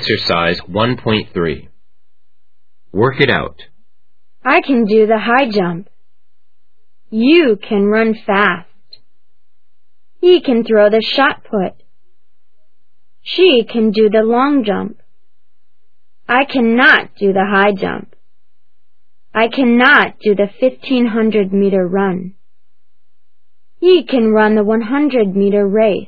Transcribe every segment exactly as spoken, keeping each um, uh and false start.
Exercise one point three. Work it out. I can do the high jump. You can run fast. He can throw the shot put. She can do the long jump. I cannot do the high jump. I cannot do the fifteen hundred meter run. He can run the one hundred meter race.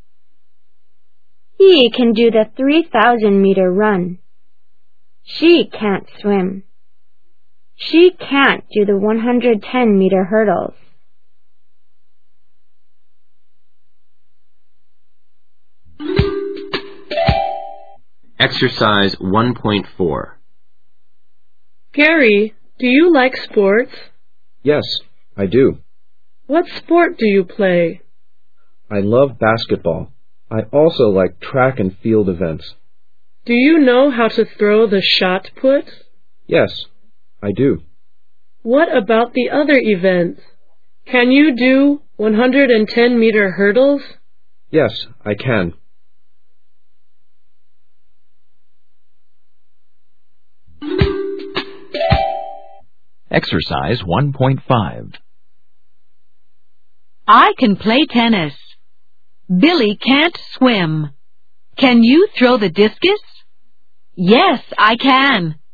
He can do the three thousand meter run. She can't swim. She can't do the one hundred ten meter hurdles. Exercise one point four. Gary, do you like sports? Yes, I do. What sport do you play? I love basketball. I also like track and field events. Do you know how to throw the shot put? Yes, I do. What about the other events? Can you do one hundred ten meter hurdles? Yes, I can. Exercise one point five. I can play tennis. Billy can't swim. Can you throw the discus? Yes, I can.